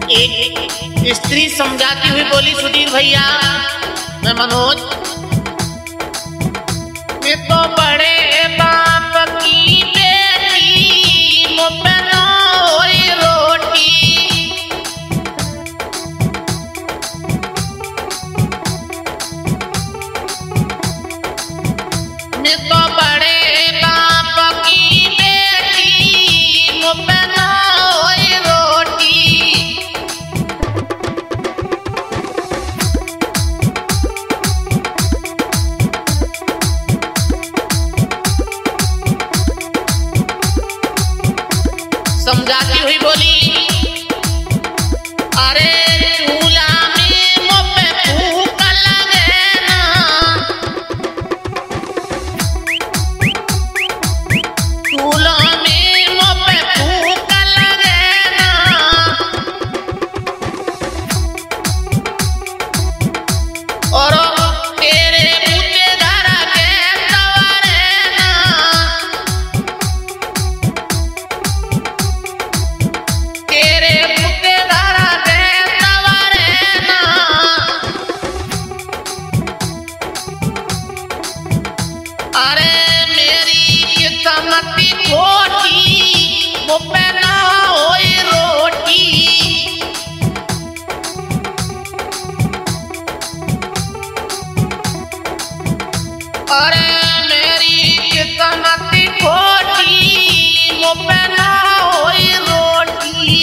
एक स्त्री समझाती हुई बोली, सुधीर भैया मैं मनोज, मैं तो बड़े बाप की बेटी, मुँह पे नोई रोटी। मैं तो बड़े बाप की बेटी, मुँह पे नोई रोटी। समझाती हुई बोली, अरे चूल्हा में मुँह पे फूंक लगे ना, चूल्हा में मुँह पे फूंक लगे ना, और तेरे मुझे धरा के सवारे ना, तेरे मुझे धरा के सवारे ना। अरे मेरी किस्मत खोटी, मुँह पे ना होई रोटी। अरे मेरी किस्मत खोटी, मुँह पे ना होई रोटी।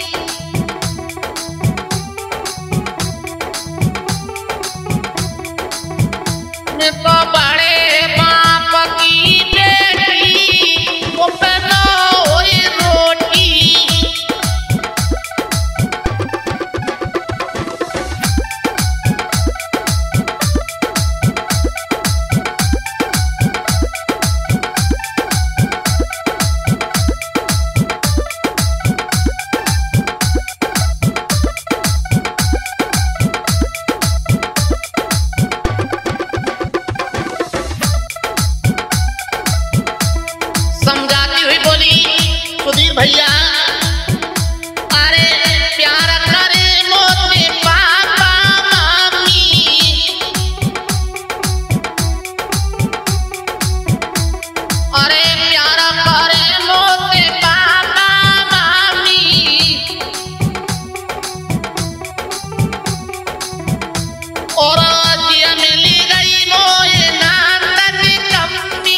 मैं तो बड़े बाप की बेटी, मुँह पे ना होई रोटी। समझाती हुई बोली, सुधीर भैया अरे प्यार करे मोते पापा मामी, अरे प्यार करे मोते पापा मामी, और जिया मिली गई मोए नांदन कम्मी।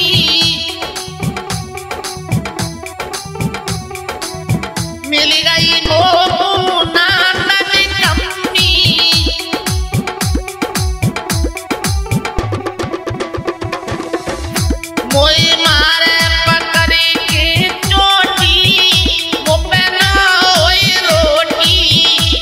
मिल गई मोह नांदन कम्मी, मोई मारे पकड़ी के चोटी, मुँह पे ना होई रोटी।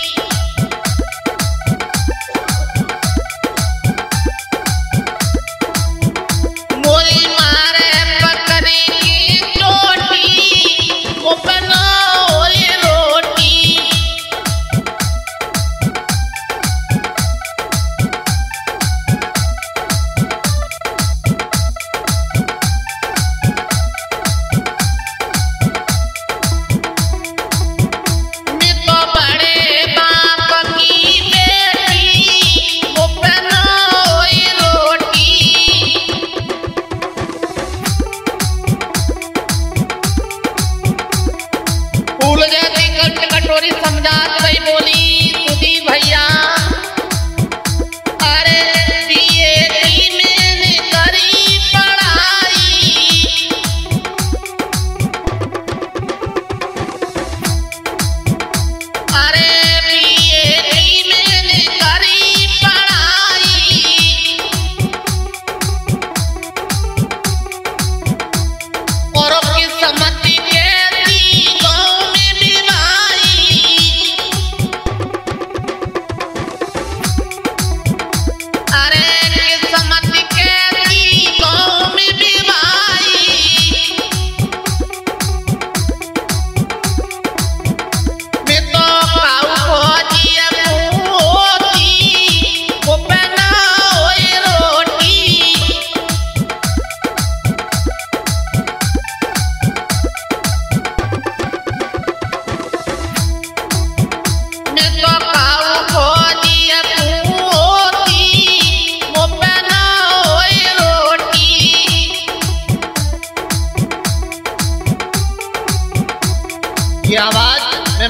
मोई मारे पकड़ी के चोटी, मुँह पे ना होई रोटी।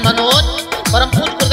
मनोज परम पूज्य